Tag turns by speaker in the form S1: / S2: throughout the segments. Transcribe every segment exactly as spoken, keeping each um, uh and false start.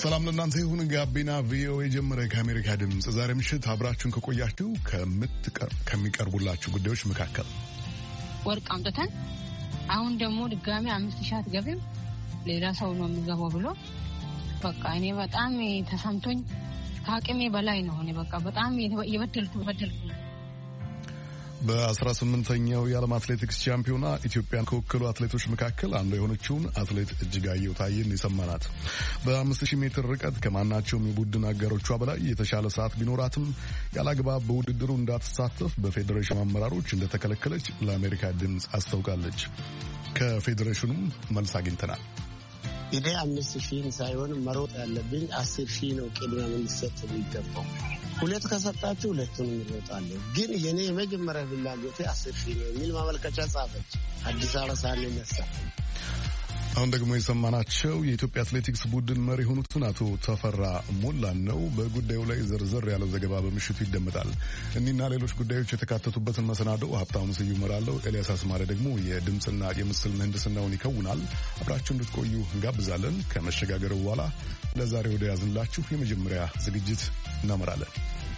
S1: ሰላም ለእናንተ ይሁን። ጋቢና ቪኦኤ ጀመረ። ከአሜሪካ ድምፅ ዛሬ ምሽት አብራችሁን ከቆያችሁ ከሚቀርቡላችሁ ጉዳዮች መካከል
S2: ወርቅ አምጥተን አሁን ደግሞ ድጋሚ አምስት ሺህ አትገቢም ሌላ ሰው ነው የሚገባው ብሎ በቃ እኔ በጣም ተሰምቶኝ ከአቅሜ በላይ ነው። እኔ በቃ በጣም የበደልኩ በደልኩ
S1: በአስራ ስምንተኛው የዓለም አትሌቲክስ ቻምፒዮና ኢትዮጵያን ከወከሉ አትሌቶች መካከል አንዱ የሆነችውን አትሌት እጅጋየሁ ታዬን የሰማናት በአምስት ሺህ ሜትር ርቀት ከማናቸውም የቡድን አጋሮቿ በላይ የተሻለ ሰዓት ቢኖራትም ያላግባብ በውድድሩ እንዳትሳተፍ በፌዴሬሽኑ አመራሮች እንደተከለከለች ለአሜሪካ ድምፅ አስታውቃለች። ከፌዴሬሽኑም መልስ አግኝተናል።
S3: ይሄ አምስት ሺህ ሳይሆን መሮጥ ያለብኝ አስር ሺህ ነው ቅድሚያ ልንሰጥ የሚገባው። ሁለት ከሰጣችሁ ሁለቱን እንሮጣለን፣ ግን የኔ የመጀመሪያ ፍላጎቴ አስር ሺህ ነው የሚል ማመልከቻ ጻፈች አዲስ አበባ ሳንነሳ።
S1: አሁን ደግሞ የሰማናቸው የኢትዮጵያ አትሌቲክስ ቡድን መሪ የሆኑትን አቶ ተፈራ ሞላን ነው። በጉዳዩ ላይ ዝርዝር ያለው ዘገባ በምሽቱ ይደመጣል። እኒና ሌሎች ጉዳዮች የተካተቱበትን መሰናዶ ሀብታሙ ስዩም እመራለሁ። ኤልያስ አስማረ ደግሞ የድምፅና የምስል ምህንድስናውን ይከውናል። አብራችሁ እንድትቆዩ እንጋብዛለን። ከመሸጋገሩ በኋላ ለዛሬ ወደ ያዝንላችሁ የመጀመሪያ ዝግጅት እናመራለን።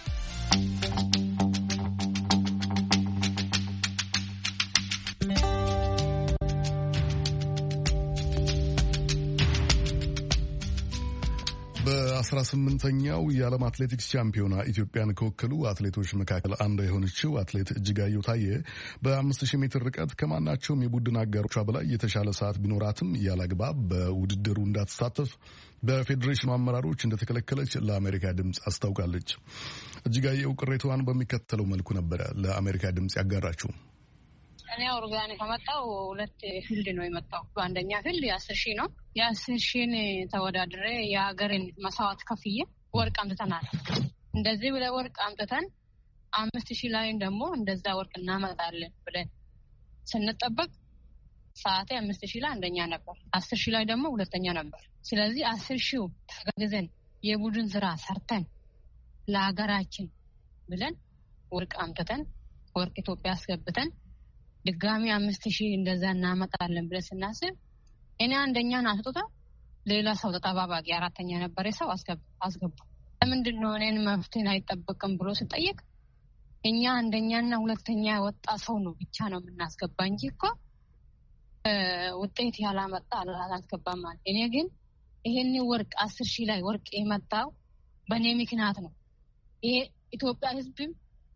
S1: በአስራ ስምንተኛው የዓለም አትሌቲክስ ቻምፒዮና ኢትዮጵያን ከወከሉ አትሌቶች መካከል አንዷ የሆነችው አትሌት እጅጋየሁ ታዬ በአምስት ሺህ ሜትር ርቀት ከማናቸውም የቡድን አጋሮቿ በላይ የተሻለ ሰዓት ቢኖራትም ያላግባብ በውድድሩ እንዳትሳተፍ በፌዴሬሽኑ አመራሮች እንደተከለከለች ለአሜሪካ ድምፅ አስታውቃለች። እጅጋየሁ ቅሬታዋን በሚከተለው መልኩ ነበረ ለአሜሪካ ድምፅ ያጋራችው።
S2: እኔ ኦርጋን ከመጣው ሁለት ፊልድ ነው የመጣው። በአንደኛ ፊልድ የአስር ሺህ ነው። የአስር ሺህን ተወዳድሬ የሀገርን መስዋዕት ከፍዬ ወርቅ አምጥተናል። እንደዚህ ብለ ወርቅ አምጥተን አምስት ሺህ ላይ ደግሞ እንደዛ ወርቅ እናመጣለን ብለን ስንጠበቅ ሰዓቴ አምስት ሺህ ላይ አንደኛ ነበር፣ አስር ሺህ ላይ ደግሞ ሁለተኛ ነበር። ስለዚህ አስር ሺው ተጋግዘን የቡድን ስራ ሰርተን ለሀገራችን ብለን ወርቅ አምጥተን ወርቅ ኢትዮጵያ አስገብተን ድጋሚ አምስት ሺህ እንደዛ እናመጣለን ብለን ስናስብ እኔ አንደኛን አስጦታ ሌላ ሰው ተጠባባቂ አራተኛ ነበር ሰው አስገባ። ለምንድን ነው እኔን መፍትሄ አይጠበቅም ብሎ ሲጠይቅ እኛ አንደኛና ሁለተኛ ወጣ ሰው ነው ብቻ ነው የምናስገባ እንጂ እኮ ውጤት ያላመጣ አላስገባም ማለት። እኔ ግን ይሄን ወርቅ አስር ሺህ ላይ ወርቅ የመጣው በእኔ ምክንያት ነው። ይሄ ኢትዮጵያ ሕዝብም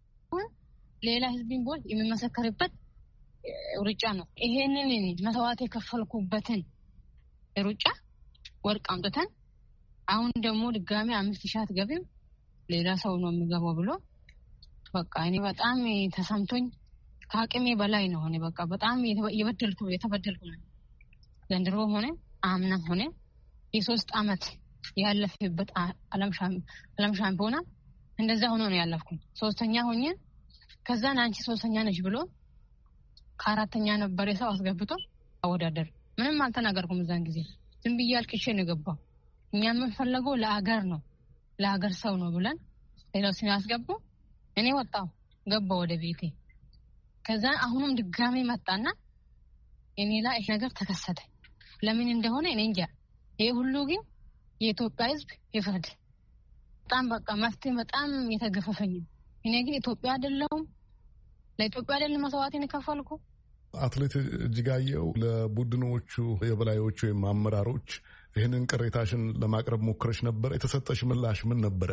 S2: ሌላ ሕዝብም ቦል የሚመሰከርበት ሩጫ ነው። ይሄንን መስዋዕት የከፈልኩበትን ሩጫ ወርቅ አምጥተን አሁን ደግሞ ድጋሚ አምስት ሺህ አትገቢም ሌላ ሰው ነው የሚገባው ብሎ በቃ እኔ በጣም ተሰምቶኝ ከአቅሜ በላይ ነው። እኔ በቃ በጣም የበደልኩ የተበደልኩ ነው። ዘንድሮ ሆነ አምና ሆነ የሶስት አመት ያለፈበት ዓለም ሻምፒዮና እንደዛ ሆኖ ነው ያለፍኩኝ። ሶስተኛ ሆኜ ከዛን አንቺ ሶስተኛ ነሽ ብሎ ከአራተኛ ነበር የሰው አስገብቶ አወዳደር። ምንም አልተናገርኩም። እዛን ጊዜ ዝም ብዬ አልቅሼ ነው ገባው። እኛ የምንፈልገው ለአገር ነው ለአገር ሰው ነው ብለን ሌላው ሲያስገቡ እኔ ወጣው ገባው ወደ ቤቴ። ከዛ አሁንም ድጋሚ መጣና እኔ ላይ ይሄ ነገር ተከሰተ። ለምን እንደሆነ እኔ እንጃ። ይሄ ሁሉ ግን የኢትዮጵያ ሕዝብ ይፈርድ። በጣም በቃ መፍትሄ በጣም የተገፈፈኝ። እኔ ግን ኢትዮጵያ አይደለሁም ለኢትዮጵያ አይደለም መስዋዕትን ከፈልኩ።
S1: አትሌት እጅጋየሁ ለቡድኖቹ የበላዮቹ ወይም አመራሮች ይህንን ቅሬታሽን ለማቅረብ ሞክረሽ ነበር? የተሰጠሽ ምላሽ ምን ነበረ?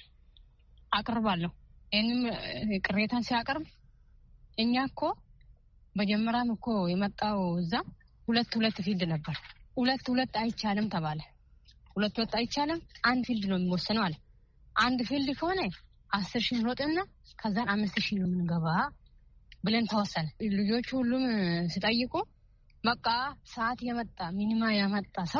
S2: አቅርባለሁ። ይህንም ቅሬታን ሲያቀርብ እኛ እኮ በጀመራም እኮ የመጣው እዛ ሁለት ሁለት ፊልድ ነበር። ሁለት ሁለት አይቻልም ተባለ። ሁለት ሁለት አይቻልም፣ አንድ ፊልድ ነው የሚወሰነው አለ። አንድ ፊልድ ከሆነ አስር ሺህ ሮጥና ከዛን አምስት ሺህ ነው የምንገባ ብለን ተወሰነ። ልጆቹ ሁሉም ሲጠይቁ በቃ ሰዓት የመጣ ሚኒማ ያመጣ ሰው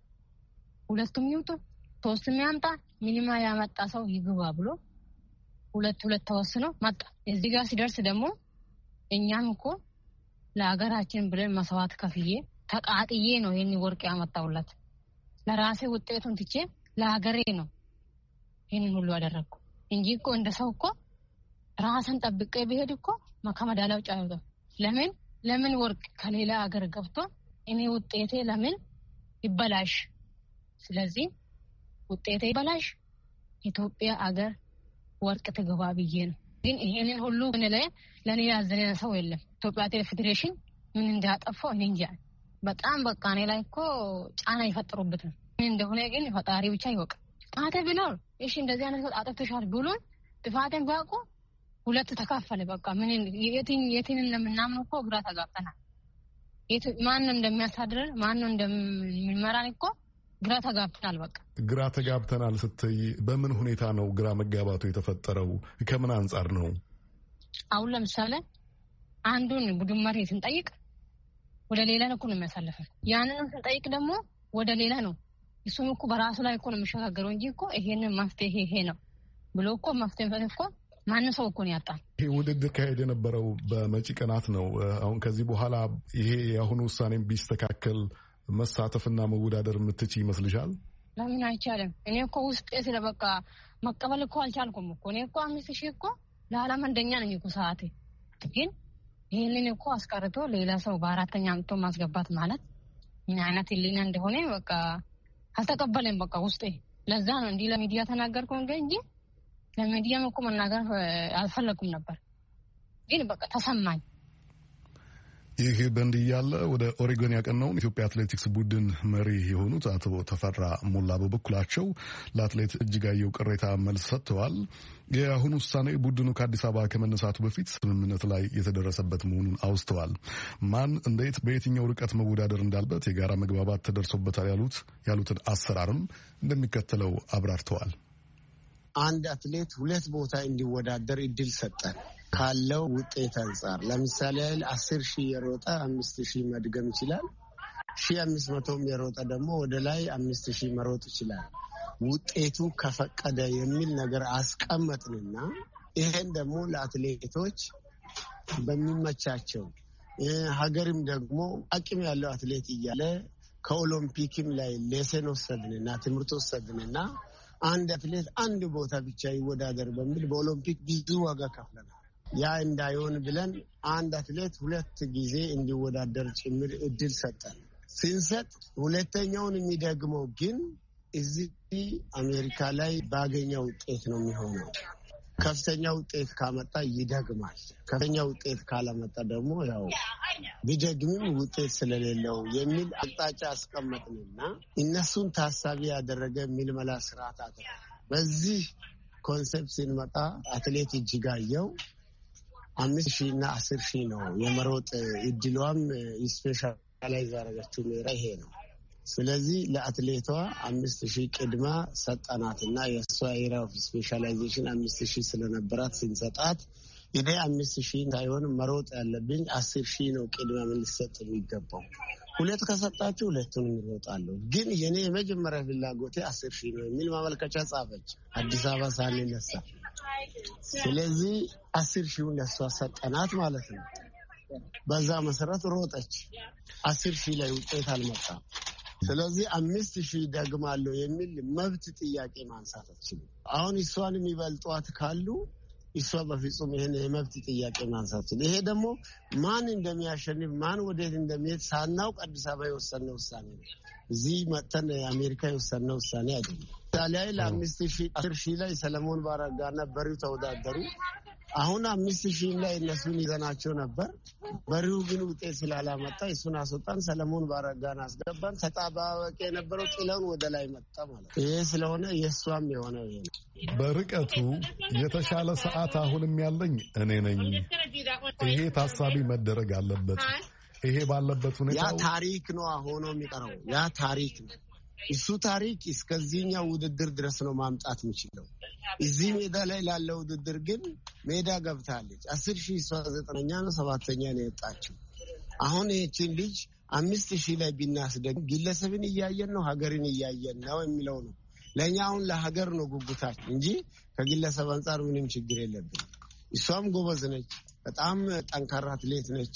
S2: ሁለቱም ይውጡ ሶስትም ያምጣ ሚኒማ ያመጣ ሰው ይግባ ብሎ ሁለት ሁለት ተወስኖ መጣ። እዚህ ጋር ሲደርስ ደግሞ እኛም እኮ ለሀገራችን ብለን መስዋዕት ከፍዬ ተቃጥዬ ነው ይሄን ወርቅ ያመጣውላት። ለራሴ ውጤቱን ትቼ ለሀገሬ ነው ይሄን ሁሉ አደረኩ እንጂ እኮ እንደ ሰው እኮ ራስን ጠብቄ ቢሄድ እኮ መከመዳላው ጫውታ ለምን ለምን ወርቅ ከሌላ ሀገር ገብቶ እኔ ውጤቴ ለምን ይበላሽ? ስለዚህ ውጤቴ በላሽ ኢትዮጵያ አገር ወርቅ ትገባ ብዬ ነው። ግን ይሄንን ሁሉ ምን ላይ ለኔ ያዘነ ሰው የለም። ኢትዮጵያ ፌዴሬሽን ምን እንዳጠፋው እኔ እንጃ። በጣም በቃ እኔ ላይ እኮ ጫና ይፈጥሩበት ነው። ምን እንደሆነ ግን ፈጣሪ ብቻ ይወቅ። አተ ቢኖር እሺ እንደዚህ አይነት አጥፍተሻል ብሎ ጥፋትን ባቆ ሁለት ተካፈለ። በቃ ምን የትን የትን ለምናምን እኮ ግራ ተጋብተናል። የት ማን እንደሚያሳድር ማን እንደሚመራን እኮ ግራ ተጋብተናል። በቃ
S1: ግራ ተጋብተናል ስትይ በምን ሁኔታ ነው ግራ መጋባቱ የተፈጠረው? ከምን አንጻር ነው?
S2: አሁን ለምሳሌ አንዱን ቡድን መሪ ስንጠይቅ ወደ ሌላ ነው እኮ ነው የሚያሳልፈው። ያንንም ስንጠይቅ ደግሞ ወደ ሌላ ነው። እሱም እኮ በራሱ ላይ እኮ ነው የሚሸጋገረው እንጂ እኮ ይሄንን መፍትሄ ይሄ ነው ብሎ እኮ መፍትሄ እኮ ማንም ሰው እኮ ነው ያጣው።
S1: ይሄ ውድድር ካሄደ የነበረው በመጪ ቀናት ነው። አሁን ከዚህ በኋላ ይሄ የአሁኑ ውሳኔም ቢስተካከል መሳተፍና መወዳደር የምትችይ ይመስልሻል?
S2: ለምን አይቻልም? እኔ እኮ ውስጥ ስለበቃ መቀበል እኮ አልቻልኩም እኮ። እኔ እኮ አምስት ሺህ እኮ ለዓለም አንደኛ ነኝ እኮ ሰዓቴ። ግን ይሄንን እኮ አስቀርቶ ሌላ ሰው በአራተኛ አምጥቶ ማስገባት ማለት ምን አይነት ህሊና እንደሆነ በቃ አልተቀበለም። በቃ ውስጤ ለዛ ነው እንዲህ ለሚዲያ ተናገርኩ እንጂ ለሚዲያም እኮ መናገር አልፈለኩም ነበር። ግን በቃ ተሰማኝ።
S1: ይህ በእንዲህ ያለ ወደ ኦሬጎን ያቀናውን ኢትዮጵያ አትሌቲክስ ቡድን መሪ የሆኑት አቶ ተፈራ ሞላ በበኩላቸው ለአትሌት እጅጋየሁ ቅሬታ መልስ ሰጥተዋል። የአሁኑ ውሳኔ ቡድኑ ከአዲስ አበባ ከመነሳቱ በፊት ስምምነት ላይ የተደረሰበት መሆኑን አውስተዋል። ማን እንዴት በየትኛው ርቀት መወዳደር እንዳለበት የጋራ መግባባት ተደርሶበታል ያሉት ያሉትን አሰራርም እንደሚከተለው አብራርተዋል።
S3: አንድ አትሌት ሁለት ቦታ እንዲወዳደር እድል ሰጠን ካለው ውጤት አንጻር። ለምሳሌ ያህል አስር ሺህ የሮጠ አምስት ሺህ መድገም ይችላል። ሺህ አምስት መቶም የሮጠ ደግሞ ወደ ላይ አምስት ሺህ መሮጥ ይችላል ውጤቱ ከፈቀደ የሚል ነገር አስቀመጥንና ይሄን ደግሞ ለአትሌቶች በሚመቻቸው ሀገርም ደግሞ አቅም ያለው አትሌት እያለ ከኦሎምፒክም ላይ ሌሰን ወሰድንና ትምህርት ወሰድንና አንድ አትሌት አንድ ቦታ ብቻ ይወዳደር በሚል በኦሎምፒክ ብዙ ዋጋ ከፍለናል። ያ እንዳይሆን ብለን አንድ አትሌት ሁለት ጊዜ እንዲወዳደር ጭምር እድል ሰጠን። ስንሰጥ ሁለተኛውን የሚደግመው ግን እዚህ አሜሪካ ላይ ባገኘው ውጤት ነው የሚሆነው። ከፍተኛ ውጤት ካመጣ ይደግማል። ከፍተኛ ውጤት ካላመጣ ደግሞ ያው ቢደግምም ውጤት ስለሌለው የሚል አቅጣጫ አስቀመጥንና እነሱን ታሳቢ ያደረገ ምልመላ ስርዓት አለ። በዚህ ኮንሴፕት ስንመጣ አትሌት እጅጋየሁ አምስት ሺህ እና አስር ሺህ ነው የመሮጥ እድሏም ስፔሻላይዝ ያደረገችው ሜራ ይሄ ነው። ስለዚህ ለአትሌቷ አምስት ሺህ ቅድማ ሰጠናትና የእሷ ኤሪያ ኦፍ ስፔሻላይዜሽን አምስት ሺህ ስለነበራት ስንሰጣት እኔ አምስት ሺህ ሳይሆን መሮጥ ያለብኝ አስር ሺህ ነው ቅድማ ልሰጥ የሚገባው። ሁለት ከሰጣችሁ ሁለቱንም ይሮጣለሁ፣ ግን የኔ የመጀመሪያ ፍላጎቴ አስር ሺህ ነው የሚል ማመልከቻ ጻፈች አዲስ አበባ ሳንነሳ። ስለዚህ አስር ሺውን ለሷ ሰጠናት ማለት ነው። በዛ መሰረት ሮጠች። አስር ሺህ ላይ ውጤት አልመጣም። ስለዚህ አምስት ሺህ ደግማለሁ የሚል መብት ጥያቄ ማንሳት አትችልም። አሁን እሷን የሚበልጧት ካሉ እሷ በፍጹም ይሄን የመብት ጥያቄ ማንሳት አትችልም። ይሄ ደግሞ ማን እንደሚያሸንፍ ማን ወዴት እንደሚሄድ ሳናውቅ አዲስ አበባ የወሰነው ውሳኔ ነው። እዚህ መጥተን የአሜሪካ የወሰነው ውሳኔ አይደለም። ታዲያ ለአምስት ሺህ አስር ሺህ ላይ ሰለሞን ባረጋና በሪው ተወዳደሩ። አሁን አምስት ሺህ ላይ እነሱን ይዘናቸው ነበር። በሪው ግን ውጤት ስላላመጣ እሱን አስወጣን፣ ሰለሞን ባረጋን አስገባን። ተጣባቂ የነበረው ጥለውን ወደ ላይ መጣ ማለት ይሄ ስለሆነ የእሷም የሆነ ይሄ ነው።
S1: በርቀቱ የተሻለ ሰዓት አሁንም ያለኝ እኔ ነኝ። ይሄ ታሳቢ መደረግ አለበት። ይሄ ባለበት ሁኔታ
S3: ያ ታሪክ ነው ሆኖ የሚቀረው ያ ታሪክ ነው። እሱ ታሪክ እስከዚህኛው ውድድር ድረስ ነው ማምጣት የሚችለው። እዚህ ሜዳ ላይ ላለው ውድድር ግን ሜዳ ገብታለች። አስር ሺህ እሷ ዘጠነኛ ነው ሰባተኛ ነው የወጣችው። አሁን ይህችን ልጅ አምስት ሺህ ላይ ቢናስደግ ግለሰብን እያየን ነው ሀገርን እያየን ነው የሚለው ነው። ለእኛ አሁን ለሀገር ነው ጉጉታችን እንጂ ከግለሰብ አንጻር ምንም ችግር የለብን። እሷም ጎበዝ ነች፣ በጣም ጠንካራ አትሌት ነች።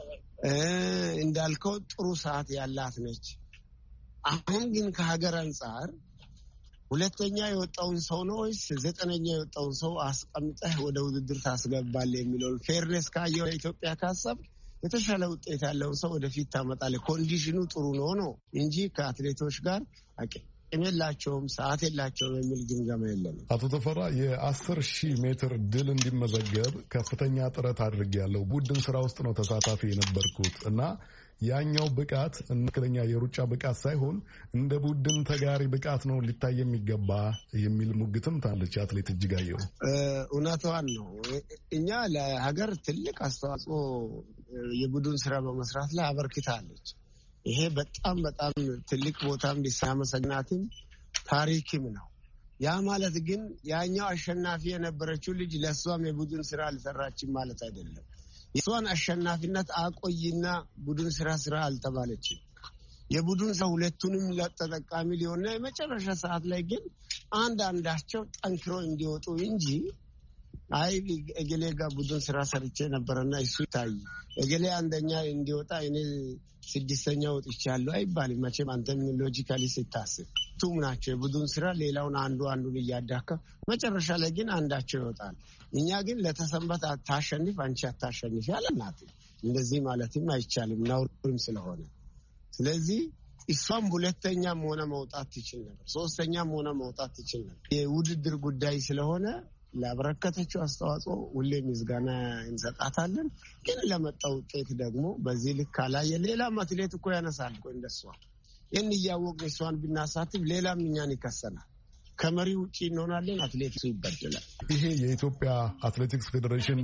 S3: እንዳልከው ጥሩ ሰዓት ያላት ነች። አሁን ግን ከሀገር አንጻር ሁለተኛ የወጣውን ሰው ነው ወይስ ዘጠነኛ የወጣውን ሰው አስቀምጠህ ወደ ውድድር ታስገባለህ የሚለው ፌርነስ ካየው ለኢትዮጵያ ካሰብ የተሻለ ውጤት ያለውን ሰው ወደፊት ታመጣለህ። ኮንዲሽኑ ጥሩ ነው ነው እንጂ ከአትሌቶች ጋር አቅም የላቸውም፣ ሰዓት የላቸውም የሚል ግምገማ የለንም።
S1: አቶ ተፈራ የአስር ሺህ ሜትር ድል እንዲመዘገብ ከፍተኛ ጥረት አድርጌያለሁ። ቡድን ስራ ውስጥ ነው ተሳታፊ የነበርኩት እና ያኛው ብቃት እንክለኛ የሩጫ ብቃት ሳይሆን እንደ ቡድን ተጋሪ ብቃት ነው ሊታይ የሚገባ የሚል ሙግትም ታለች አትሌት እጅጋየሁ።
S3: እውነቷን ነው። እኛ ለሀገር ትልቅ አስተዋጽኦ የቡድን ስራ በመስራት ላይ አበርክታለች። ይሄ በጣም በጣም ትልቅ ቦታም ሊያመሰግናትም ታሪክም ነው። ያ ማለት ግን ያኛው አሸናፊ የነበረችው ልጅ ለሷም የቡድን ስራ አልሰራችም ማለት አይደለም። የሷን አሸናፊነት አቆይና ቡድን ስራ ስራ አልተባለችም። የቡድን ሰው ሁለቱንም ለተጠቃሚ ሊሆንና የመጨረሻ ሰዓት ላይ ግን አንድ አንዳቸው ጠንክሮ እንዲወጡ እንጂ አይ እገሌ ጋር ቡድን ስራ ሰርቼ ነበርና እሱ ታይ እገሌ አንደኛ እንዲወጣ እኔ ስድስተኛ ወጥቻለሁ አይባልም። መቼም አንተም ሎጂካሊ ስታስብ ቱም ናቸው የቡድን ስራ ሌላውን አንዱ አንዱን እያዳከ መጨረሻ ላይ ግን አንዳቸው ይወጣል። እኛ ግን ለተሰንበት አታሸንፍ አንቺ አታሸንፍ ያለናት እንደዚህ ማለትም አይቻልም ነውርም ስለሆነ። ስለዚህ እሷም ሁለተኛም ሆነ መውጣት ትችል ነበር፣ ሶስተኛም ሆነ መውጣት ትችል ነበር። የውድድር ጉዳይ ስለሆነ ለአበረከተችው አስተዋጽኦ ሁሌ ምስጋና እንሰጣታለን። ግን ለመጣው ውጤት ደግሞ በዚህ ልክ አላየ ሌላም አትሌት እኮ ያነሳል እኮ እንደሷ ይህን እያወቅን እሷን ብናሳትፍ ሌላም እኛን ይከሰናል። ከመሪ ውጪ እንሆናለን፣ አትሌቲክሱ ይበደላል።
S1: ይሄ የኢትዮጵያ አትሌቲክስ ፌዴሬሽን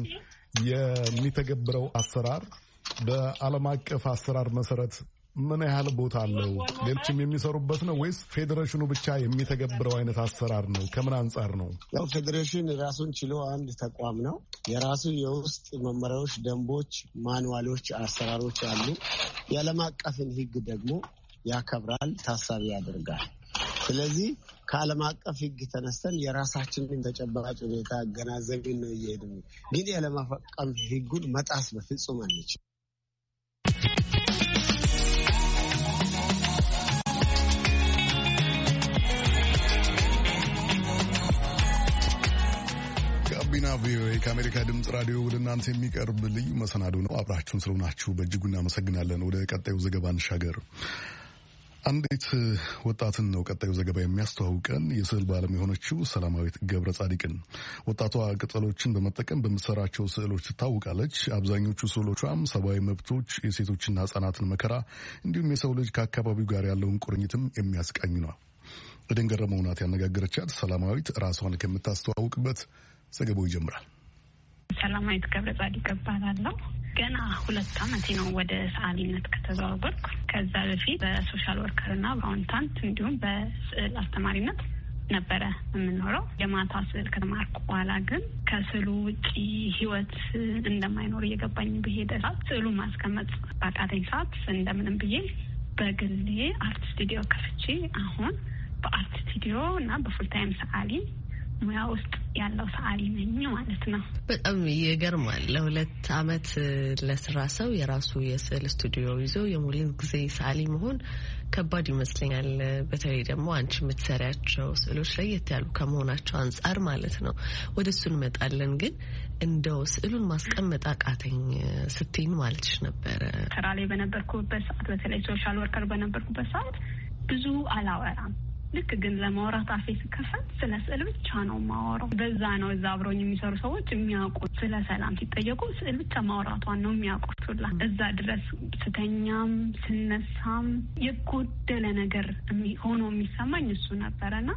S1: የሚተገብረው አሰራር በዓለም አቀፍ አሰራር መሰረት ምን ያህል ቦታ አለው? ሌሎችም የሚሰሩበት ነው ወይስ ፌዴሬሽኑ ብቻ የሚተገብረው አይነት አሰራር ነው? ከምን አንጻር ነው?
S3: ያው ፌዴሬሽን ራሱን ችሎ አንድ ተቋም ነው። የራሱ የውስጥ መመሪያዎች፣ ደንቦች፣ ማኑዋሎች፣ አሰራሮች አሉ። የዓለም አቀፍን ሕግ ደግሞ ያከብራል፣ ታሳቢ ያደርጋል። ስለዚህ ከዓለም አቀፍ ሕግ ተነስተን የራሳችንን ተጨባጭ ሁኔታ አገናዘብን ነው እየሄድን። ግን የዓለም አቀፍ ሕጉን መጣስ በፍጹም አንችልም።
S1: ጋቢና ቪኦኤ ከአሜሪካ ድምፅ ራዲዮ ወደ እናንተ የሚቀርብ ልዩ መሰናዶ ነው። አብራችሁን ስለሆናችሁ በእጅጉ እናመሰግናለን። ወደ ቀጣዩ ዘገባ እንሻገር። አንዲት ወጣትን ነው ቀጣዩ ዘገባ የሚያስተዋውቀን። የስዕል ባለም የሆነችው ሰላማዊት ገብረ ጻዲቅን። ወጣቷ ቅጠሎችን በመጠቀም በምትሰራቸው ስዕሎች ትታወቃለች። አብዛኞቹ ስዕሎቿም ሰብአዊ መብቶች፣ የሴቶችና ሕጻናትን መከራ እንዲሁም የሰው ልጅ ከአካባቢው ጋር ያለውን ቁርኝትም የሚያስቃኝ ነው። ኤደን ገረመው ናት ያነጋገረቻት። ሰላማዊት ራሷን ከምታስተዋውቅበት ዘገባው ይጀምራል።
S4: ሰላማዊት ገብረ ጻዲቅ እባላለሁ። ገና ሁለት ዓመቴ ነው ወደ ሰዓሊነት ከተዘዋወርኩ። ከዛ በፊት በሶሻል ወርከርና በአካውንታንት እንዲሁም በስዕል አስተማሪነት ነበረ የምኖረው። የማታ ስዕል ከተማርኩ በኋላ ግን ከስዕሉ ውጪ ህይወት እንደማይኖር እየገባኝ በሄደ ሰዓት ስዕሉ ማስቀመጥ ባቃተኝ ሰዓት እንደምንም ብዬ በግሌ አርት ስቱዲዮ ከፍቼ አሁን በአርት ስቱዲዮ እና በፉልታይም ሰዓሊ ሙያ ውስጥ ያለው ሰዓሊ ነኝ ማለት ነው።
S5: በጣም ይገርማል። ለሁለት ዓመት ለስራ ሰው የራሱ የስዕል ስቱዲዮ ይዞ የሙሉ ጊዜ ሰዓሊ መሆን ከባድ ይመስለኛል። በተለይ ደግሞ አንቺ የምትሰሪያቸው ስዕሎች ለየት ያሉ ከመሆናቸው አንጻር ማለት ነው። ወደ እሱ እንመጣለን። ግን እንደው ስዕሉን ማስቀመጥ አቃተኝ ስትይኝ ማለትሽ ነበረ።
S4: ስራ ላይ በነበርኩበት ሰዓት፣ በተለይ ሶሻል ወርከር በነበርኩበት ሰዓት ብዙ አላወራም። ልክ ግን ለማውራት አፌ ስከፈት ስለ ስዕል ብቻ ነው ማወራው። በዛ ነው እዛ አብረውኝ የሚሰሩ ሰዎች የሚያውቁት። ስለ ሰላም ሲጠየቁ ስዕል ብቻ ማውራቷን ነው የሚያውቁት ሁላ። እዛ ድረስ ስተኛም ስነሳም የጎደለ ነገር ሆኖ የሚሰማኝ እሱ ነበረና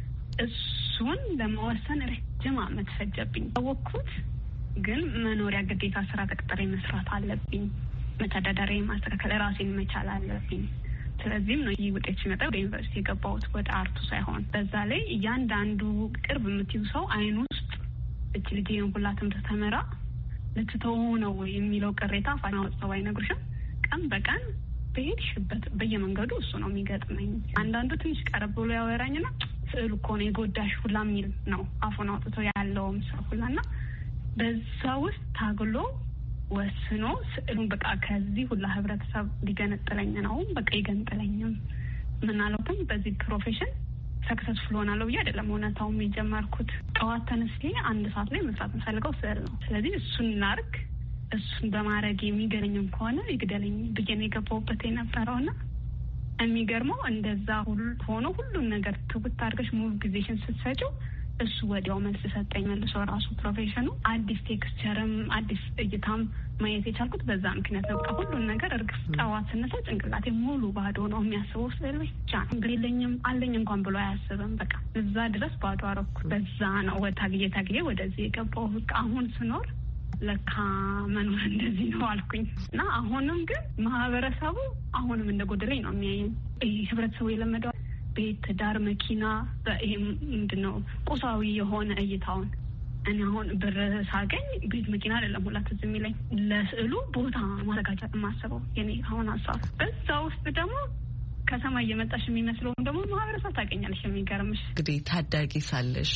S4: እሱን ለመወሰን ረጅም ዓመት ፈጀብኝ። ታወቅኩት። ግን መኖሪያ ግዴታ ስራ ተቀጥሬ መስራት አለብኝ። መተዳደሪያ ማስተካከል ራሴን መቻል አለብኝ። ስለዚህም ነው ይህ ውጤት ሲመጣ ወደ ዩኒቨርሲቲ የገባሁት፣ ወደ አርቱ ሳይሆን። በዛ ላይ እያንዳንዱ ቅርብ የምትይዙ ሰው አይን ውስጥ እች ልጅ ሁላ ትምህርት ተመራ ልትተው ነው የሚለው ቅሬታ ፋና ወጥተው አይነግሩሽም። ቀን በቀን በሄድሽበት በየመንገዱ እሱ ነው የሚገጥመኝ። አንዳንዱ ትንሽ ቀረብ ብሎ ያወራኝና ስዕሉ እኮ ነው የጎዳሽ ሁላ የሚል ነው አፉን አውጥቶ ያለውም ሰው ሁላና በዛ ውስጥ ታግሎ ወስኖ ስዕሉን በቃ ከዚህ ሁላ ህብረተሰብ ሊገነጥለኝ ነው፣ በቃ ይገንጥለኝም ምናልባትም በዚህ ፕሮፌሽን ሰክሰስፉል ሆናለሁ ብዬ አይደለም እውነታውም የጀመርኩት። ጠዋት ተነስቼ አንድ ሰዓት ላይ መስራት የምፈልገው ስዕል ነው። ስለዚህ እሱን ላርግ፣ እሱን በማድረግ የሚገለኝም ከሆነ ይግደለኝ ብዬ ነው የገባሁበት የነበረውና የሚገርመው እንደዛ ሆኖ ሁሉን ነገር ትውት አድርገሽ ሙሉ ጊዜሽን ስትሰጪው እሱ ወዲያው መልስ ሰጠኝ። መልሶ ራሱ ፕሮፌሽኑ አዲስ ቴክስቸርም አዲስ እይታም ማየት የቻልኩት በዛ ምክንያት ነው። ሁሉን ነገር እርግፍ ጠዋት ስነሳ ጭንቅላቴ ሙሉ ባዶ ነው። የሚያስበው ስዕል ብቻ የለኝም አለኝ እንኳን ብሎ አያስብም። በቃ እዛ ድረስ ባዶ አረኩ። በዛ ነው ታግዬ ታግዬ ወደዚህ የገባው። አሁን ስኖር ለካ መኖር እንደዚህ ነው አልኩኝ እና አሁንም ግን ማህበረሰቡ አሁንም እንደጎደለኝ ነው የሚያየኝ። ህብረተሰቡ የለመደው ቤት፣ ዳር፣ መኪና ይሄ ምንድነው ቁሳዊ የሆነ እይታውን እኔ አሁን ብር ሳገኝ ቤት መኪና አይደለም ሁላ ትዝ የሚለኝ ለስዕሉ ቦታ ማዘጋጀት የማስበው የኔ አሁን ሀሳብ። በዛ ውስጥ ደግሞ ከሰማይ እየመጣሽ የሚመስለውም ደግሞ ማህበረሰብ ታገኛለሽ። የሚገርምሽ
S5: እንግዲህ ታዳጊ ሳለሽ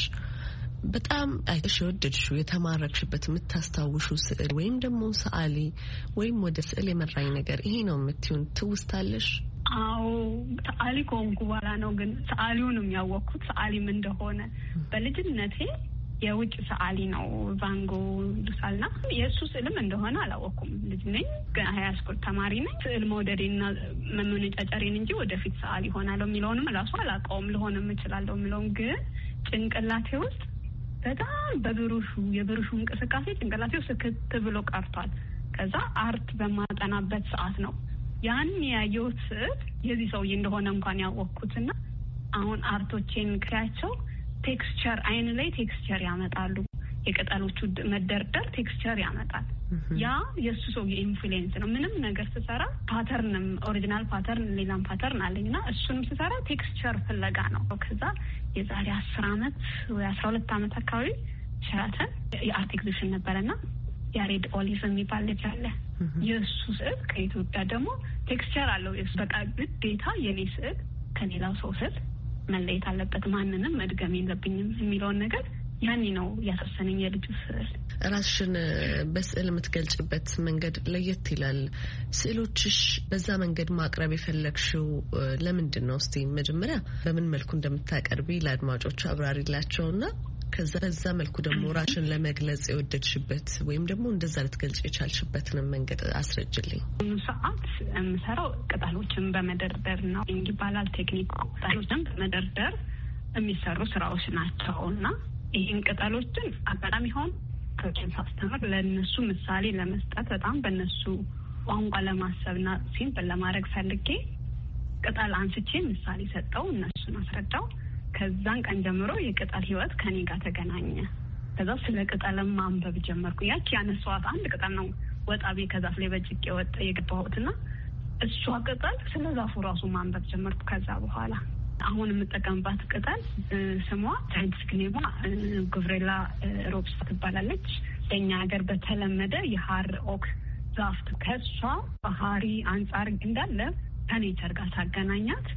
S5: በጣም አይተሽ የወደድሽው የተማረክሽበት የምታስታውሹ ስዕል ወይም ደግሞ ሰዓሊ ወይም ወደ ስዕል የመራኝ ነገር ይሄ ነው የምትይውን ትውስታለሽ?
S4: አዎ ሰዓሊ ከሆንኩ በኋላ ነው ግን ሰዓሊውንም ያወቅኩት ሰዓሊም እንደሆነ። በልጅነቴ የውጭ ሰዓሊ ነው ቫንጎ ዱሳልና የእሱ ስዕልም እንደሆነ አላወቅኩም። ልጅ ነኝ ግን ሃይስኩል ተማሪ ነኝ። ስዕል መውደዴና መመነጫጨሬን እንጂ ወደፊት ሰዓሊ ሆናለሁ የሚለውንም ራሱ አላውቀውም። ልሆንም እችላለሁ የሚለውን ግን ጭንቅላቴ ውስጥ በጣም በብሩሹ የብሩሹ እንቅስቃሴ ጭንቅላቴ ውስጥ ስክት ብሎ ቀርቷል። ከዛ አርት በማጠናበት ሰዓት ነው ያን ያየሁት ስዕል የዚህ ሰውዬ እንደሆነ እንኳን ያወቅኩትና አሁን አርቶቼን ክያቸው ቴክስቸር አይን ላይ ቴክስቸር ያመጣሉ። የቅጠሎቹ መደርደር ቴክስቸር ያመጣል። ያ የሱ ሰው የኢንፍሉዌንስ ነው። ምንም ነገር ስሰራ ፓተርንም ኦሪጂናል ፓተርን ሌላም ፓተርን አለኝና እሱንም ስሰራ ቴክስቸር ፍለጋ ነው። ከዛ የዛሬ አስር አመት ወይ አስራ ሁለት አመት አካባቢ ሸራተን የአርት ኤግዚቢሽን ነበረና ያሬድ ኦሊቭ የሚባል ልጅ አለ። የእሱ ስዕል ከኢትዮጵያ ደግሞ ቴክስቸር አለው። በቃ ግዴታ የኔ ስዕል ከሌላው ሰው ስዕል መለየት አለበት፣ ማንንም መድገም የለብኝም የሚለውን ነገር ያኔ ነው ያሳሰነኝ የልጁ ስዕል።
S5: ራስሽን በስዕል የምትገልጭበት መንገድ ለየት ይላል። ስዕሎችሽ በዛ መንገድ ማቅረብ የፈለግሽው ለምንድን ነው? እስቲ መጀመሪያ በምን መልኩ እንደምታቀርቢ ለአድማጮቹ አብራሪላቸውና ከዛ በዛ መልኩ ደግሞ ራስሽን ለመግለጽ የወደድሽበት ወይም ደግሞ እንደዛ ልትገልጽ የቻልሽበትን መንገድ አስረጅልኝ።
S4: ሰዓት የምሰራው ቅጠሎችን በመደርደር ነው ይባላል ቴክኒኩ። ቅጠሎችን በመደርደር የሚሰሩ ስራዎች ናቸውና ይህን ቅጠሎችን አጋጣሚ ሆን ከችን ሳስተምር ለእነሱ ምሳሌ ለመስጠት በጣም በእነሱ ቋንቋ ለማሰብና ሲምፕል ለማድረግ ፈልጌ ቅጠል አንስቼ ምሳሌ ሰጠው፣ እነሱን አስረዳው። ከዛን ቀን ጀምሮ የቅጠል ህይወት ከኔ ጋር ተገናኘ። ከዛ ስለ ቅጠልም ማንበብ ጀመርኩ። ያቺ ያነሷት አንድ ቅጠል ነው ወጣቤ ከዛፍ ላይ በጭቄ ወጣ የገባሁትና እሷ ቅጠል ስለ ዛፉ ራሱ ማንበብ ጀመርኩ። ከዛ በኋላ አሁን የምጠቀምባት ቅጠል ስሟ ሳይንቲፊክ ኔሟ ጉብሬላ ሮብስ ትባላለች። በእኛ ሀገር በተለመደ የሀር ኦክ ዛፍ ከሷ ባህሪ አንጻር እንዳለ ከኔቸር ጋር ታገናኛት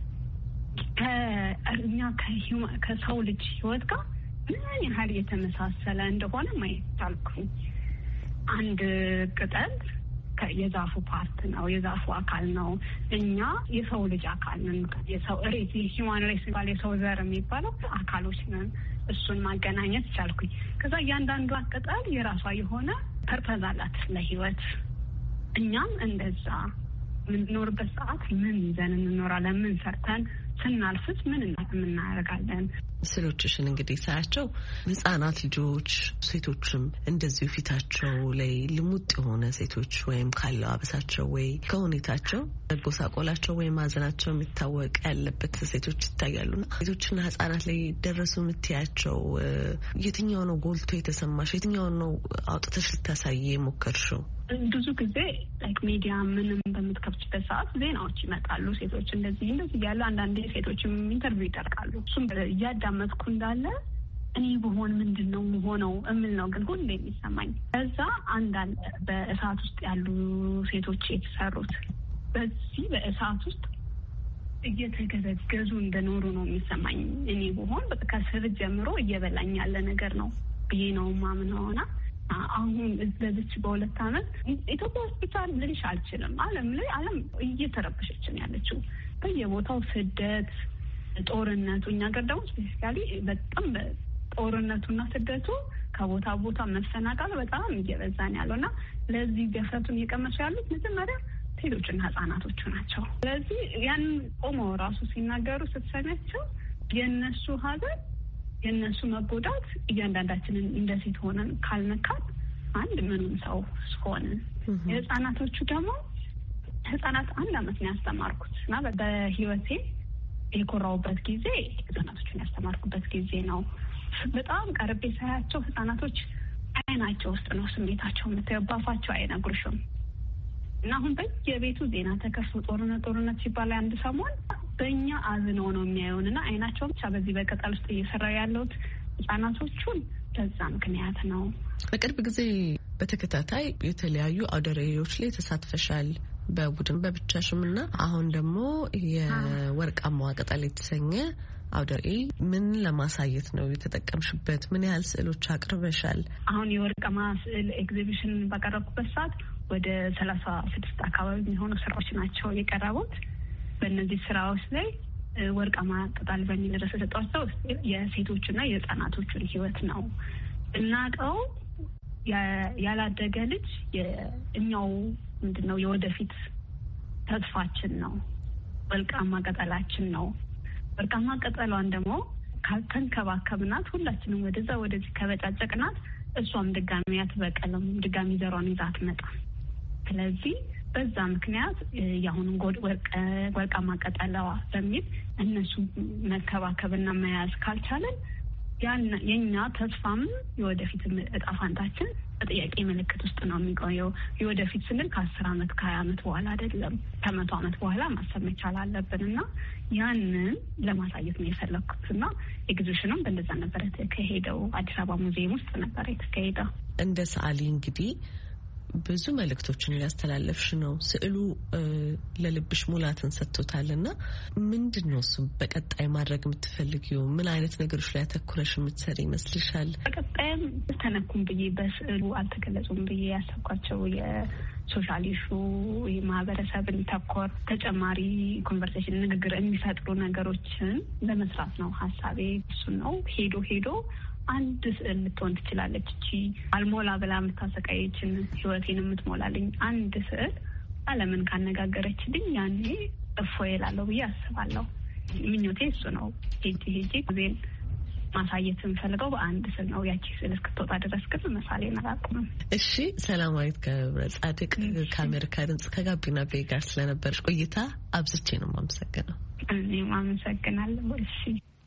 S4: ከእኛ ከሰው ልጅ ህይወት ጋር ምን ያህል የተመሳሰለ እንደሆነ ማየት ቻልኩኝ። አንድ ቅጠል የዛፉ ፓርት ነው፣ የዛፉ አካል ነው። እኛ የሰው ልጅ አካል ነን። የሰው ሬስ ሂውማን ሬስ የሚባል የሰው ዘር የሚባለው አካሎች ነን። እሱን ማገናኘት ቻልኩኝ። ከዛ እያንዳንዷ ቅጠል የራሷ የሆነ ፐርፐዝ አላት ለህይወት። እኛም እንደዛ የምንኖርበት ሰዓት ምን ይዘን እንኖራለን? ምን ሰርተን ስናልፍስ ምን እናደርጋለን?
S5: ስዕሎችሽን እንግዲህ ሳያቸው ህጻናት ልጆች፣ ሴቶችም እንደዚሁ ፊታቸው ላይ ልሙጥ የሆነ ሴቶች ወይም ካለው አበሳቸው ወይ ከሁኔታቸው ጎሳቆላቸው ወይም ማዘናቸው የሚታወቅ ያለበት ሴቶች ይታያሉና ሴቶችና ህጻናት ላይ ደረሱ የምትያቸው የትኛው ነው ጎልቶ የተሰማሽ? የትኛው ነው አውጥተሽ ልታሳይ የሞከርሽው?
S4: ብዙ ጊዜ ላይክ ሚዲያ ምንም በምትከፍችበት ሰዓት ዜናዎች ይመጣሉ። ሴቶች እንደዚህ እንደዚህ ያለ አንዳንዴ ሴቶችም ኢንተርቪው ይጠርቃሉ። እሱም እያዳመጥኩ እንዳለ እኔ ብሆን ምንድን ነው ሆነው እምል ነው ግን ሁሌ የሚሰማኝ። ከዛ አንዳንድ በእሳት ውስጥ ያሉ ሴቶች የተሰሩት በዚህ በእሳት ውስጥ እየተገዘገዙ እንደኖሩ ነው የሚሰማኝ። እኔ ብሆን በቃ ከስር ጀምሮ እየበላኝ ያለ ነገር ነው ብዬ ነው ማምነውና አሁን በዚች በሁለት አመት ኢትዮጵያ ውስጥ ብቻ ልልሽ አልችልም። ዓለም ላይ ዓለም እየተረበሸች ነው ያለችው። በየቦታው ስደት፣ ጦርነቱ እኛ ሀገር ደግሞ ስፔሲካሊ በጣም ጦርነቱና ስደቱ ከቦታ ቦታ መፈናቀል በጣም እየበዛ ነው ያለውና ለዚህ ገፈቱን እየቀመሱ ያሉት መጀመሪያ ሴቶችና ህጻናቶቹ ናቸው። ስለዚህ ያን ቆመው ራሱ ሲናገሩ ስትሰሚያቸው የነሱ ሀዘን የነሱ መጎዳት እያንዳንዳችንን እንደ ሴት ሆነን ካልነካት አንድ ምኑን ሰው ሆነን የህጻናቶቹ ደግሞ ህጻናት አንድ አመት ነው ያስተማርኩት እና በህይወቴ የኮራውበት ጊዜ ህጻናቶቹን ያስተማርኩበት ጊዜ ነው። በጣም ቀርቤ ሳያቸው ህጻናቶች አይናቸው ውስጥ ነው ስሜታቸው የምታየው፣ ባፋቸው አይነግሩሽም። እና አሁን በየቤቱ ዜና ተከፍቶ ጦርነት ጦርነት ሲባል አንድ ሰሞን በእኛ አዝነው ነው የሚያዩንና አይናቸው ብቻ በዚህ በቅጠል ውስጥ እየሰራ ያለውት ህጻናቶቹን በዛ ምክንያት ነው።
S5: በቅርብ ጊዜ በተከታታይ የተለያዩ አውደ ርዕዮች ላይ ተሳትፈሻል፣ በቡድን በብቻሽም እና አሁን ደግሞ የወርቃማዋ ቅጠል የተሰኘ አውደ ርዕይ ምን ለማሳየት ነው የተጠቀምሽበት? ምን ያህል ስዕሎች አቅርበሻል?
S4: አሁን የወርቃማ ስዕል ኤግዚቢሽን ባቀረብኩበት ሰዓት ወደ ሰላሳ ስድስት አካባቢ የሚሆኑ ስራዎች ናቸው የቀረቡት። በእነዚህ ስራዎች ላይ ወርቃማ ቅጠል በሚል ርዕስ የተሰጧቸው የሴቶችና የህጻናቶችን ህይወት ነው። እናቀው ያላደገ ልጅ የእኛው ምንድነው የወደፊት ተስፋችን ነው፣ ወርቃማ ቅጠላችን ነው። ወርቃማ ቅጠሏን ደግሞ ካልተንከባከብናት ሁላችንም ወደዛ ወደዚህ ከበጫጨቅናት እሷም ድጋሚ አትበቀልም፣ ድጋሚ ዘሯን ይዛ አትመጣም። ስለዚህ በዛ ምክንያት ያሁን ወርቃማ ቅጠሏ በሚል እነሱ መከባከብና መያዝ ካልቻለን የኛ ተስፋም የወደፊት እጣ ፈንታችን በጥያቄ ምልክት ውስጥ ነው የሚቆየው። የወደፊት ስንል ከአስር አመት ከሀያ አመት በኋላ አይደለም ከመቶ አመት በኋላ ማሰብ መቻል አለብንና ያንን ለማሳየት ነው የፈለኩትና ኤግዚቢሽኑም በእንደዛ ነበር የተካሄደው። አዲስ አበባ ሙዚየም ውስጥ ነበር የተካሄደው።
S5: እንደ ሰዓሊ እንግዲህ ብዙ መልእክቶችን ያስተላለፍሽ ነው። ስዕሉ ለልብሽ ሙላትን ሰጥቶታልና ምንድነው እሱ በቀጣይ ማድረግ የምትፈልጊው? ምን አይነት ነገሮች ላይ አተኩረሽ የምትሰሪ ይመስልሻል?
S4: በቀጣይም ተነኩም ብዬ በስዕሉ አልተገለጹም ብዬ ያሰብኳቸው የሶሻል ኢሹ የማህበረሰብን ተኮር ተጨማሪ ኮንቨርሴሽን ንግግር የሚፈጥሩ ነገሮችን ለመስራት ነው ሀሳቤ። እሱ ነው ሄዶ ሄዶ አንድ ስዕል ልትሆን ትችላለች። እቺ አልሞላ ብላ የምታሰቃየችን ህይወቴን የምትሞላልኝ አንድ ስዕል ዓለምን ካነጋገረችልኝ ያኔ እፎይ እላለሁ ብዬ አስባለሁ። ምኞቴ እሱ ነው። ሄጂ ሄጂ ጊዜን ማሳየት እንፈልገው በአንድ ስዕል ነው። ያቺ ስዕል እስክትወጣ ድረስ ግን መሳሌን አላቁምም።
S5: እሺ፣ ሰላማዊት ገብረ ጻድቅ ከአሜሪካ ድምጽ ከጋቢና ቤ ጋር ስለነበረች ቆይታ አብዝቼ ነው የማመሰግነው።
S4: እኔም አመሰግናለሁ። እሺ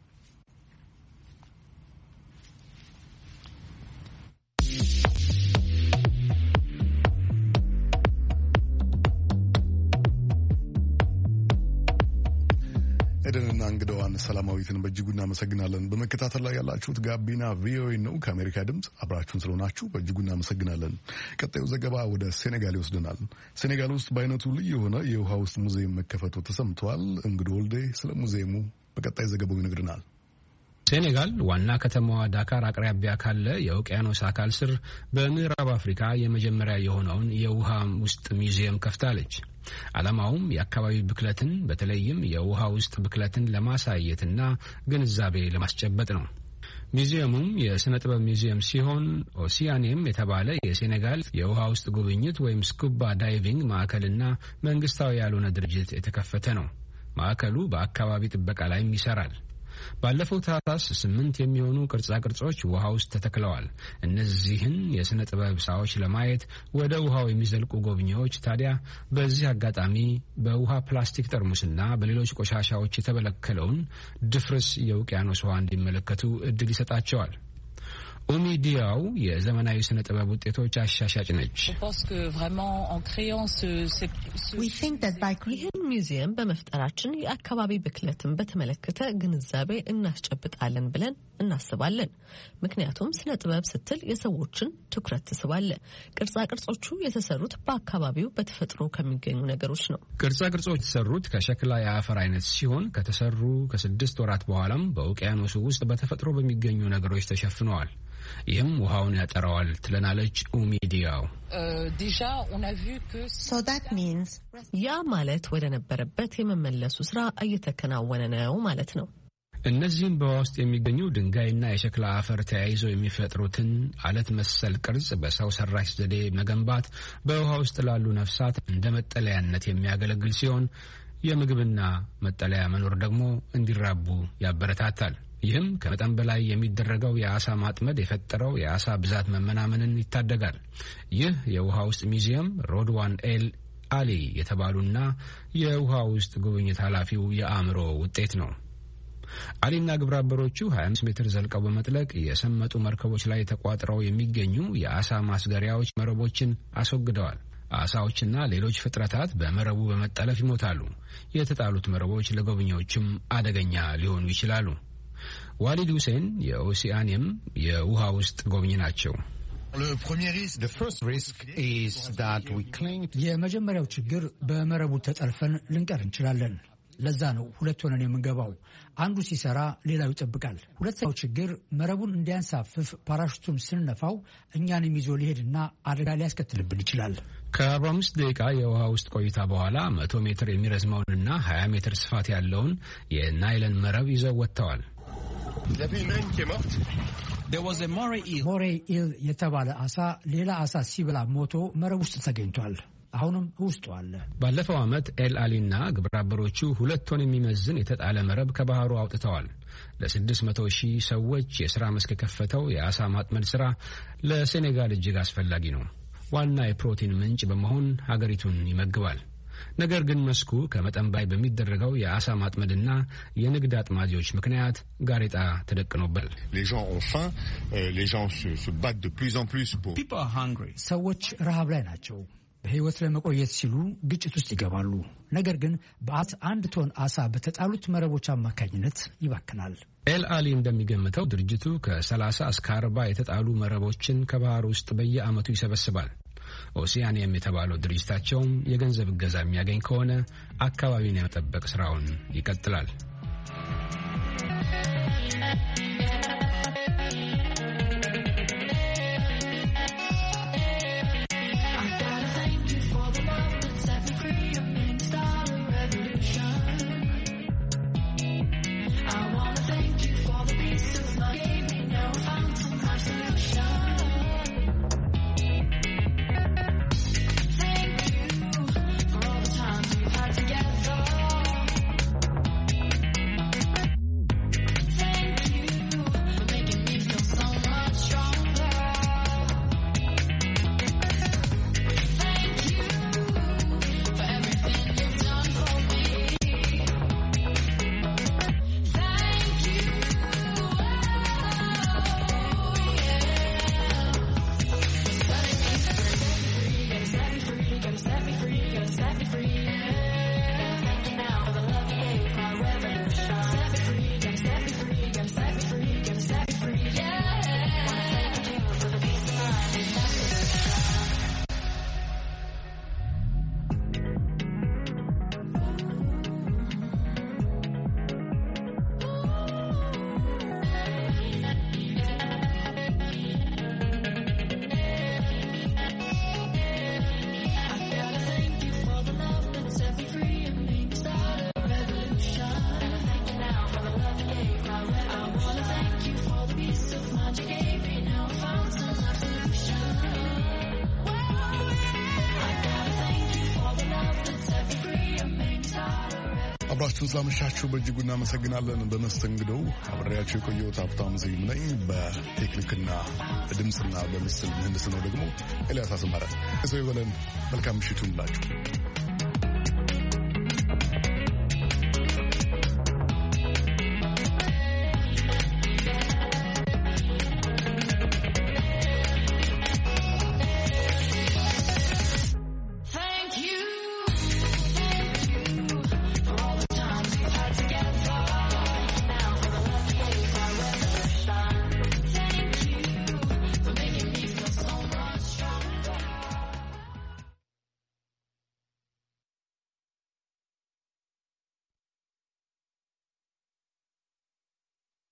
S1: ኤደንና እንግዳዋን ሰላማዊትን በእጅጉ እናመሰግናለን። በመከታተል ላይ ያላችሁት ጋቢና ቪኦኤ ነው። ከአሜሪካ ድምፅ አብራችሁን ስለሆናችሁ በእጅጉ እናመሰግናለን። ቀጣዩ ዘገባ ወደ ሴኔጋል ይወስደናል። ሴኔጋል ውስጥ በአይነቱ ልዩ የሆነ የውሃ ውስጥ ሙዚየም መከፈቱ ተሰምቷል። እንግዶ ወልዴ ስለ ሙዚየሙ በቀጣይ ዘገባው ይነግርናል።
S6: ሴኔጋል ዋና ከተማዋ ዳካር አቅራቢያ ካለ የውቅያኖስ አካል ስር በምዕራብ አፍሪካ የመጀመሪያ የሆነውን የውሃ ውስጥ ሙዚየም ከፍታለች። ዓላማውም የአካባቢ ብክለትን በተለይም የውሃ ውስጥ ብክለትን ለማሳየትና ግንዛቤ ለማስጨበጥ ነው። ሙዚየሙም የስነ ጥበብ ሙዚየም ሲሆን ኦሲያኒየም የተባለ የሴኔጋል የውሃ ውስጥ ጉብኝት ወይም ስኩባ ዳይቪንግ ማዕከልና መንግስታዊ ያልሆነ ድርጅት የተከፈተ ነው። ማዕከሉ በአካባቢ ጥበቃ ላይም ይሰራል። ባለፈው ታህሳስ ስምንት የሚሆኑ ቅርጻ ቅርጾች ውሃ ውስጥ ተተክለዋል። እነዚህን የስነ ጥበብ ስራዎች ለማየት ወደ ውሃው የሚዘልቁ ጎብኚዎች ታዲያ በዚህ አጋጣሚ በውሃ ፕላስቲክ ጠርሙስና በሌሎች ቆሻሻዎች የተበለከለውን ድፍርስ የውቅያኖስ ውሃ እንዲመለከቱ እድል ይሰጣቸዋል። ኡሚዲያው የዘመናዊ ስነ ጥበብ ውጤቶች አሻሻጭ ነች።
S5: ይህን ሙዚየም በመፍጠራችን የአካባቢ ብክለትን በተመለከተ ግንዛቤ እናስጨብጣለን ብለን እናስባለን። ምክንያቱም ስነ ጥበብ ስትል የሰዎችን ትኩረት ትስባለ። ቅርጻ ቅርጾቹ የተሰሩት በአካባቢው በተፈጥሮ ከሚገኙ ነገሮች ነው።
S6: ቅርጻ ቅርጾች የተሰሩት ከሸክላ የአፈር አይነት ሲሆን ከተሰሩ ከስድስት ወራት በኋላም በውቅያኖሱ ውስጥ በተፈጥሮ በሚገኙ ነገሮች ተሸፍነዋል። ይህም ውሃውን ያጠራዋል ትለናለች ኡሚዲያው።
S5: ያ ማለት ወደ ነበረበት የመመለሱ ስራ እየተከናወነ ነው ማለት ነው።
S6: እነዚህም በውሃ ውስጥ የሚገኙ ድንጋይና የሸክላ አፈር ተያይዘው የሚፈጥሩትን አለት መሰል ቅርጽ በሰው ሰራሽ ዘዴ መገንባት በውሃ ውስጥ ላሉ ነፍሳት እንደ መጠለያነት የሚያገለግል ሲሆን የምግብና መጠለያ መኖር ደግሞ እንዲራቡ ያበረታታል። ይህም ከመጠን በላይ የሚደረገው የአሳ ማጥመድ የፈጠረው የአሳ ብዛት መመናመንን ይታደጋል። ይህ የውሃ ውስጥ ሙዚየም ሮድዋን ኤል አሊ የተባሉና የውሃ ውስጥ ጉብኝት ኃላፊው የአእምሮ ውጤት ነው። አሊና ግብረአበሮቹ ሀያ አምስት ሜትር ዘልቀው በመጥለቅ የሰመጡ መርከቦች ላይ ተቋጥረው የሚገኙ የአሳ ማስገሪያዎች መረቦችን አስወግደዋል። አሳዎችና ሌሎች ፍጥረታት በመረቡ በመጠለፍ ይሞታሉ። የተጣሉት መረቦች ለጎብኚዎችም አደገኛ ሊሆኑ ይችላሉ። ዋሊድ ሁሴን የኦሲያኒየም የውሃ ውስጥ ጎብኚ ናቸው።
S7: የመጀመሪያው ችግር በመረቡ ተጠልፈን ልንቀር እንችላለን። ለዛ ነው ሁለት ሆነን የምንገባው። አንዱ ሲሰራ ሌላው ይጠብቃል። ሁለተኛው ችግር መረቡን እንዲያንሳፍፍ ፓራሹቱን ስንነፋው እኛንም ይዞ ሊሄድና አደጋ ሊያስከትልብን ይችላል።
S6: ከአርባ አምስት ደቂቃ የውሃ ውስጥ ቆይታ በኋላ መቶ ሜትር የሚረዝመውንና ሀያ ሜትር ስፋት ያለውን የናይለን መረብ ይዘው ወጥተዋል።
S7: ሞሬ ኢል የተባለ አሳ ሌላ አሳ ሲበላ ሞቶ መረብ ውስጥ ተገኝቷል። አሁንም ውስጡ አለ።
S6: ባለፈው ዓመት ኤል አሊና ግብረአበሮቹ ሁለት ቶን የሚመዝን የተጣለ መረብ ከባህሩ አውጥተዋል። ለስድስት መቶ ሺህ ሰዎች የሥራ መስክ የከፈተው የአሳ ማጥመድ ሥራ ለሴኔጋል እጅግ አስፈላጊ ነው። ዋና የፕሮቲን ምንጭ በመሆን ሀገሪቱን ይመግባል። ነገር ግን መስኩ ከመጠን በላይ በሚደረገው የአሳ ማጥመድና የንግድ አጥማጆች ምክንያት ጋሬጣ ተደቅኖበታል።
S7: ሰዎች ረሃብ ላይ ናቸው። በሕይወት ለመቆየት ሲሉ ግጭት ውስጥ ይገባሉ። ነገር ግን በአት አንድ ቶን አሳ በተጣሉት መረቦች አማካኝነት ይባክናል።
S6: ኤል አሊ እንደሚገምተው ድርጅቱ ከሰላሳ እስከ አርባ የተጣሉ መረቦችን ከባህር ውስጥ በየዓመቱ ይሰበስባል። ኦሲያኒየም የተባለው ድርጅታቸውም የገንዘብ እገዛ የሚያገኝ ከሆነ አካባቢን የመጠበቅ ስራውን ይቀጥላል።
S1: አብራችሁን ስላመሻችሁ በእጅጉ እናመሰግናለን። በመስተንግዶው አብሬያችሁ የቆየሁት ሀብታሙ ስዩም ነኝ። በቴክኒክና በድምፅና በምስል ምህንድስናው ደግሞ ኤልያስ አስማረ። ሰው ይበለን። መልካም ምሽት ይሁንላችሁ።